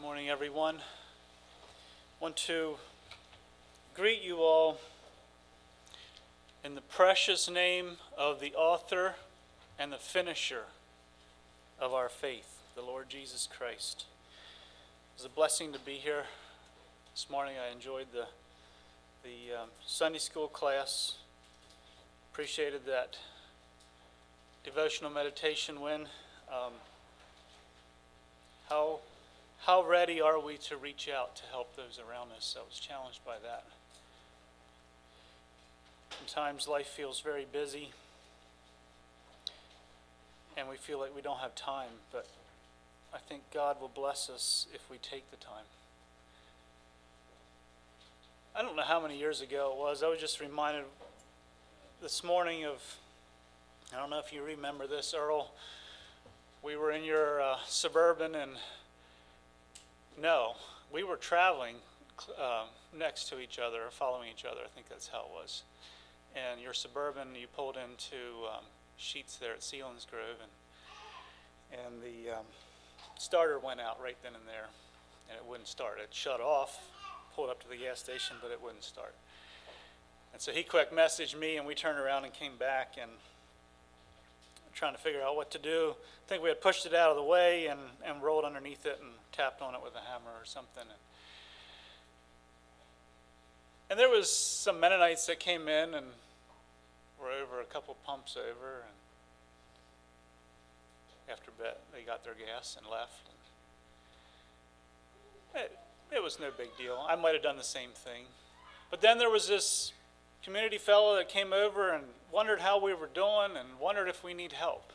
morning, everyone. I want to greet you all in the precious name of the author and the finisher of our faith, the Lord Jesus Christ. It's a blessing to be here this morning. I enjoyed the Sunday school class. Appreciated that devotional meditation when how ready are we to reach out to help those around us? I was challenged by that. Sometimes life feels very busy and we feel like we don't have time, but I think God will bless us if we take the time. I don't know how many years ago it was. I was just reminded this morning of, I don't know if you remember this, Earl. We were in your Suburban, and no, we were traveling next to each other, following each other. I think that's how it was. And your Suburban, you pulled into Sheets there at Selinsgrove, and the starter went out right then and there, and it wouldn't start. It shut off, pulled up to the gas station, but it wouldn't start. And so he quick messaged me, and we turned around and came back, and trying to figure out what to do. I think we had pushed it out of the way and rolled underneath it and tapped on it with a hammer or something. And there was some Mennonites that came in and were over a couple pumps over, and after they got their gas and left. And it was no big deal. I might have done the same thing. But then there was this community fellow that came over and wondered how we were doing and wondered if we need help.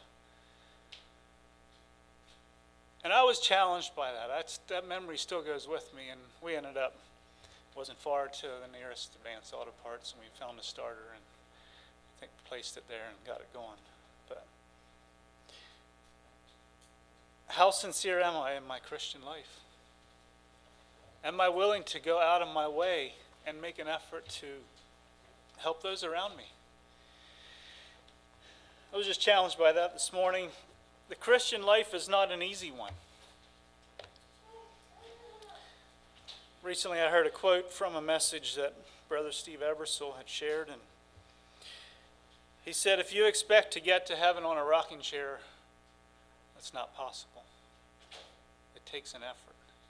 And I was challenged by that. That memory still goes with me, and we ended up, wasn't far to the nearest Advanced Auto Parts, and we found a starter and I think placed it there and got it going. But how sincere am I in my Christian life? Am I willing to go out of my way and make an effort to help those around me? I was just challenged by that this morning. The Christian life is not an easy one. Recently I heard a quote from a message that Brother Steve Ebersole had shared, and he said, if you expect to get to heaven on a rocking chair, that's not possible. It takes an effort.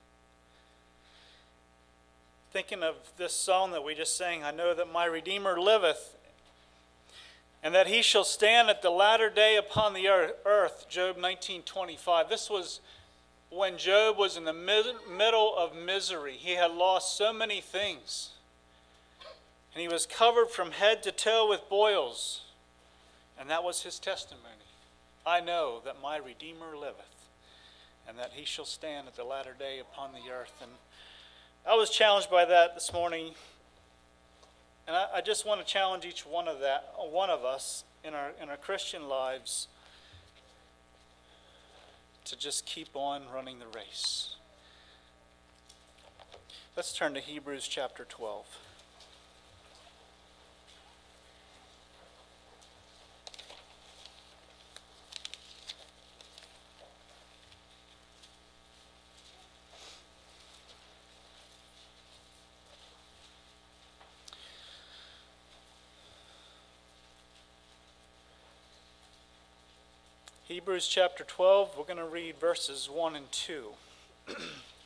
Thinking of this song that we just sang, I know that my Redeemer liveth, and that he shall stand at the latter day upon the earth, Job 19:25. This was when Job was in the middle of misery. He had lost so many things, and he was covered from head to toe with boils, and that was his testimony. I know that my Redeemer liveth, and that he shall stand at the latter day upon the earth. And I was challenged by that this morning, and I just want to challenge each one of us in our Christian lives to just keep on running the race. Let's turn to Hebrews chapter 12. Hebrews chapter 12, we're going to read verses 1 and 2. It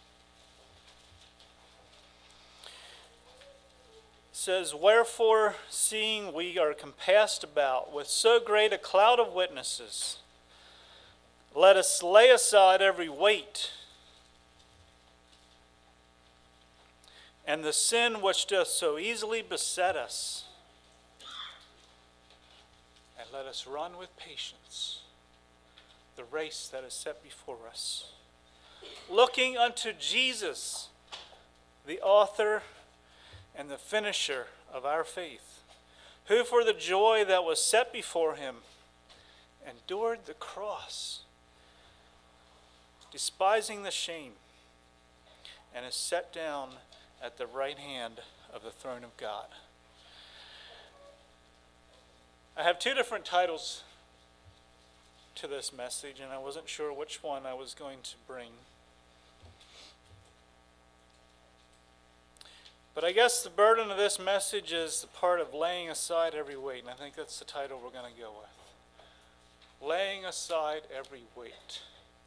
says, wherefore, seeing we are compassed about with so great a cloud of witnesses, let us lay aside every weight and the sin which doth so easily beset us, and let us run with patience the race that is set before us, looking unto Jesus, the author and the finisher of our faith, who for the joy that was set before him endured the cross, despising the shame, and is set down at the right hand of the throne of God. I have two different titles to this message, and I wasn't sure which one I was going to bring. But I guess the burden of this message is the part of laying aside every weight, and I think that's the title we're going to go with. Laying aside every weight.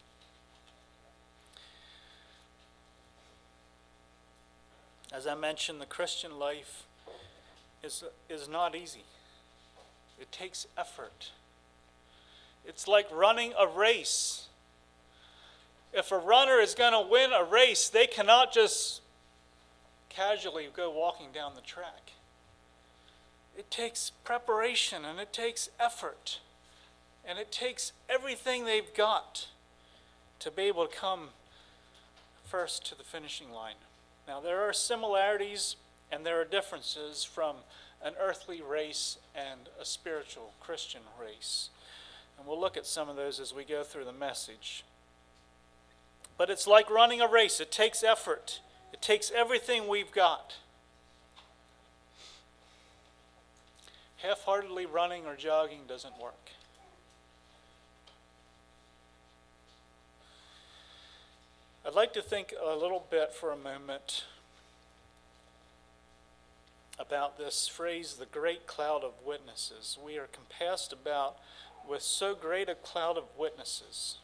As I mentioned, the Christian life is not easy. It takes effort. It's like running a race. If a runner is going to win a race, they cannot just casually go walking down the track. It takes preparation and it takes effort. And it takes everything they've got to be able to come first to the finishing line. Now, there are similarities and there are differences from an earthly race and a spiritual Christian race. And we'll look at some of those as we go through the message. But it's like running a race. It takes effort. It takes everything we've got. Half-heartedly running or jogging doesn't work. I'd like to think a little bit for a moment about this phrase, the great cloud of witnesses. We are compassed about with so great a cloud of witnesses.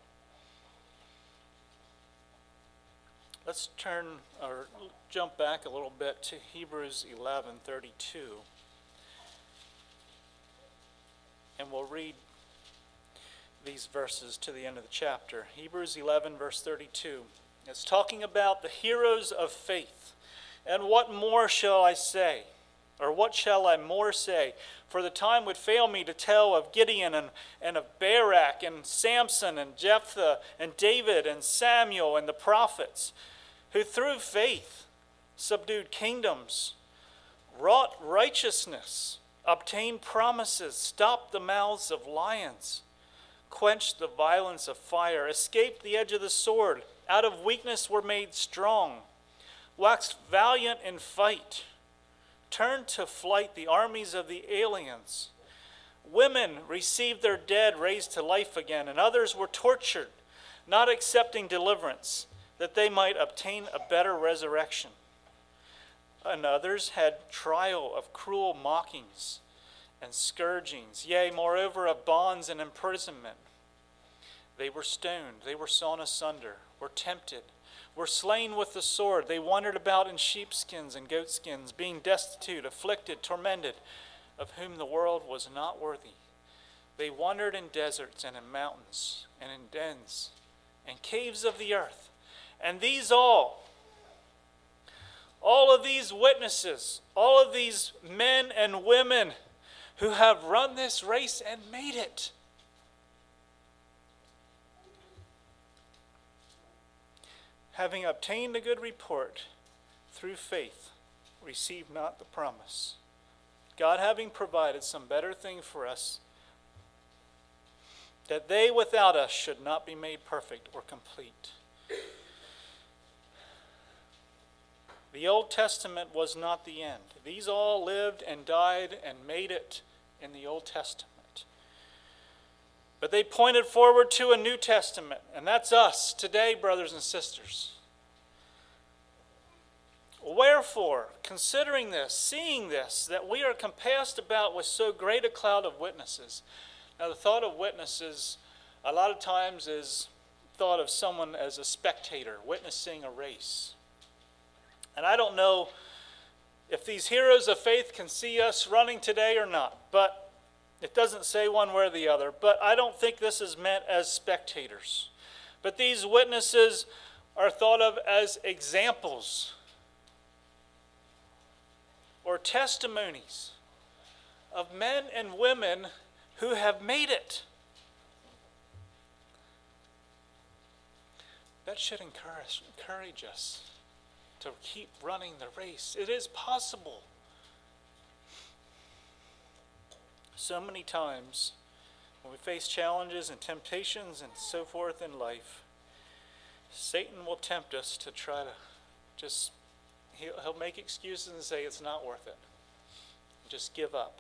Let's turn or jump back a little bit to Hebrews 11:32. And we'll read these verses to the end of the chapter. Hebrews 11, verse 32. It's talking about the heroes of faith. And what more shall I say? Or what shall I more say? For the time would fail me to tell of Gideon and of Barak and Samson and Jephthah and David and Samuel and the prophets, who through faith subdued kingdoms, wrought righteousness, obtained promises, stopped the mouths of lions, quenched the violence of fire, escaped the edge of the sword, out of weakness were made strong, waxed valiant in fight, turned to flight the armies of the aliens. Women received their dead raised to life again, and others were tortured, not accepting deliverance, that they might obtain a better resurrection. And others had trial of cruel mockings and scourgings, yea, moreover, of bonds and imprisonment. They were stoned, they were sawn asunder, were tempted, were slain with the sword. They wandered about in sheepskins and goatskins, being destitute, afflicted, tormented, of whom the world was not worthy. They wandered in deserts and in mountains and in dens and caves of the earth. And these all of these witnesses, all of these men and women who have run this race and made it, having obtained a good report through faith, received not the promise. God having provided some better thing for us, that they without us should not be made perfect or complete. The Old Testament was not the end. These all lived and died and made it in the Old Testament. But they pointed forward to a New Testament, and that's us today, brothers and sisters. Wherefore, considering this, seeing this, that we are compassed about with so great a cloud of witnesses. Now, the thought of witnesses a lot of times is thought of someone as a spectator, witnessing a race. And I don't know if these heroes of faith can see us running today or not, but it doesn't say one way or the other. But I don't think this is meant as spectators. But these witnesses are thought of as examples or testimonies of men and women who have made it. That should encourage us to keep running the race. It is possible. So many times when we face challenges and temptations and so forth in life, Satan will tempt us to try to just, he'll make excuses and say it's not worth it. Just give up.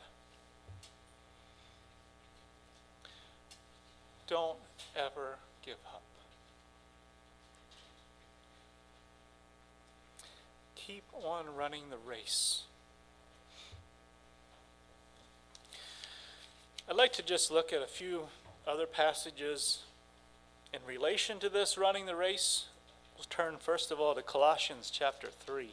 Don't ever give up. keep on running the race. I'd like to just look at a few other passages in relation to this running the race. We'll turn first of all to Colossians chapter 3.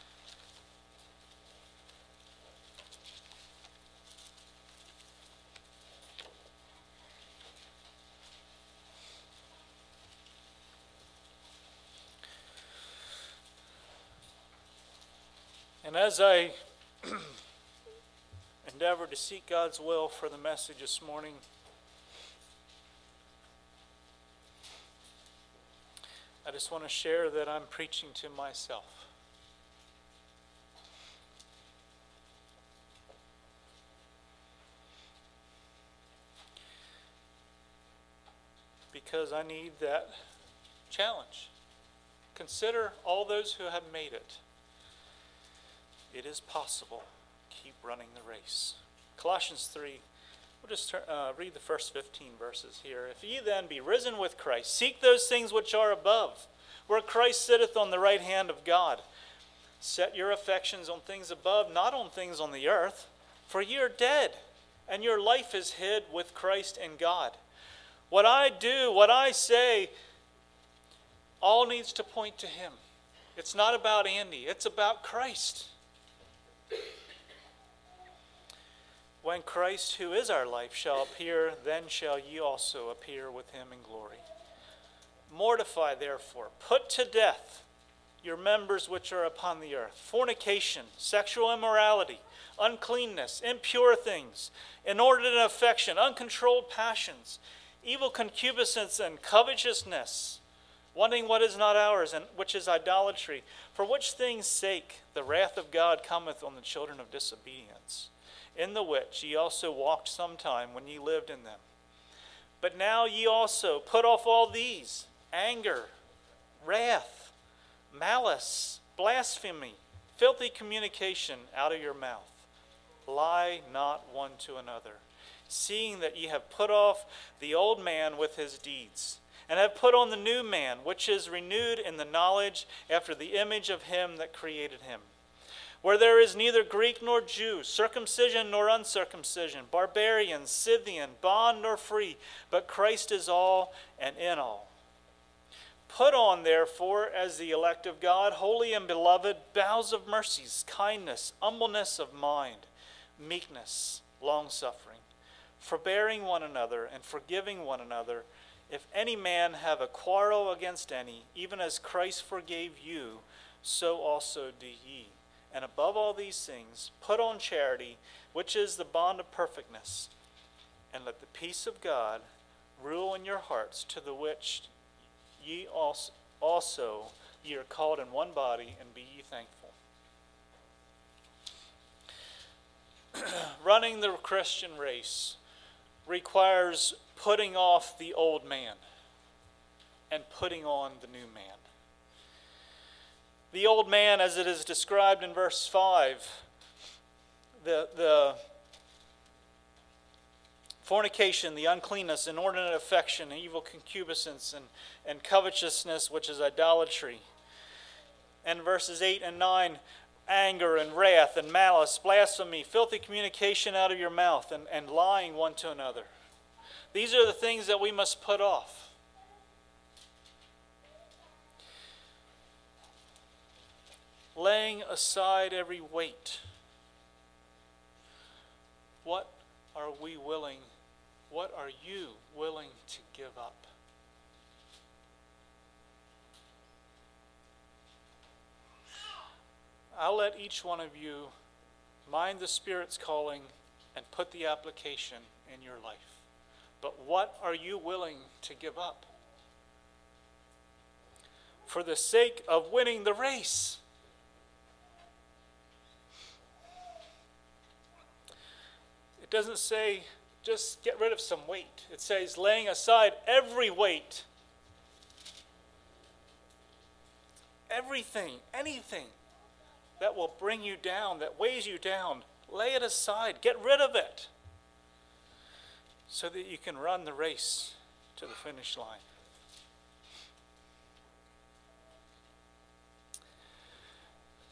And as I endeavor to seek God's will for the message this morning, I just want to share that I'm preaching to myself. Because I need that challenge. Consider all those who have made it. It is possible. Keep running the race. Colossians 3. We'll just read the first 15 verses here. If ye then be risen with Christ, seek those things which are above, where Christ sitteth on the right hand of God. Set your affections on things above, not on things on the earth. For ye are dead, and your life is hid with Christ in God. What I do, what I say, all needs to point to Him. It's not about Andy. It's about Christ. When Christ, who is our life, shall appear, then shall ye also appear with Him in glory. Mortify, therefore, put to death your members which are upon the earth: fornication, sexual immorality, uncleanness, impure things, inordinate affection, uncontrolled passions, evil concupiscence, and covetousness, wanting what is not ours, and which is idolatry, for which things' sake the wrath of God cometh on the children of disobedience, in the which ye also walked sometime when ye lived in them. But now ye also put off all these: anger, wrath, malice, blasphemy, filthy communication out of your mouth. Lie not one to another, seeing that ye have put off the old man with his deeds, and have put on the new man, which is renewed in the knowledge after the image of Him that created him. Where there is neither Greek nor Jew, circumcision nor uncircumcision, barbarian, Scythian, bond nor free, but Christ is all and in all. Put on, therefore, as the elect of God, holy and beloved, bowels of mercies, kindness, humbleness of mind, meekness, long-suffering, forbearing one another and forgiving one another. If any man have a quarrel against any, even as Christ forgave you, so also do ye. And above all these things, put on charity, which is the bond of perfectness. And let the peace of God rule in your hearts, to the which ye also ye are called in one body, and be ye thankful. Running the Christian race requires putting off the old man and putting on the new man. The old man, as it is described in verse 5, the fornication, the uncleanness, inordinate affection, evil concupiscence, and covetousness, which is idolatry. And verses 8 and 9, anger and wrath and malice, blasphemy, filthy communication out of your mouth, and lying one to another. These are the things that we must put off. Laying aside every weight. What are you willing to give up? I'll let each one of you mind the Spirit's calling and put the application in your life. But what are you willing to give up for the sake of winning the race? It doesn't say just get rid of some weight. It says laying aside every weight. Everything, anything that will bring you down, that weighs you down, lay it aside. Get rid of it so that you can run the race to the finish line.